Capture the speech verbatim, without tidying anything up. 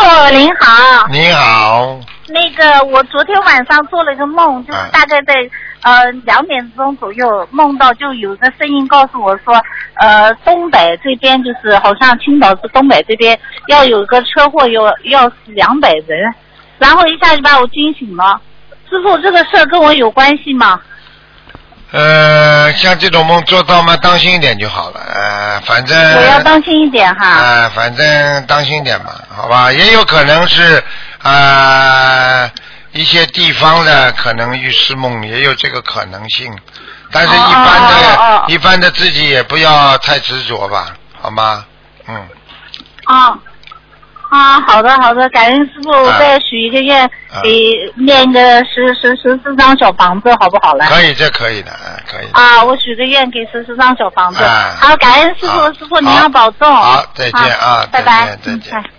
您好。 你好。 那个，我昨天晚上做了一个梦，就是大概在、嗯、呃两点钟左右，梦到就有个声音告诉我说，呃，东北这边就是好像青岛是东北这边要有个车祸，有要死两百人，然后一下就把我惊醒了。师傅，这个事儿跟我有关系吗？ 呃，像这种梦做到吗？当心一点就好了。呃，反正我要当心一点哈。 啊、呃，反正当心一点嘛，好吧？也有可能是啊、呃、一些地方的可能预示梦也有这个可能性，但是一般的、哦哦哦、一般的自己也不要太执着吧，好吗？嗯。 啊。啊，好的好的，感恩师傅，我再许一个愿， 啊、 给念个十十十四张小房子，好不好嘞？ 可以，这可以的，可以的。 啊，我许个愿，给十四张小房子。 啊、 好，感恩师傅，师傅您要保重。 好，再见啊， 拜拜， 再见，再见。 嗯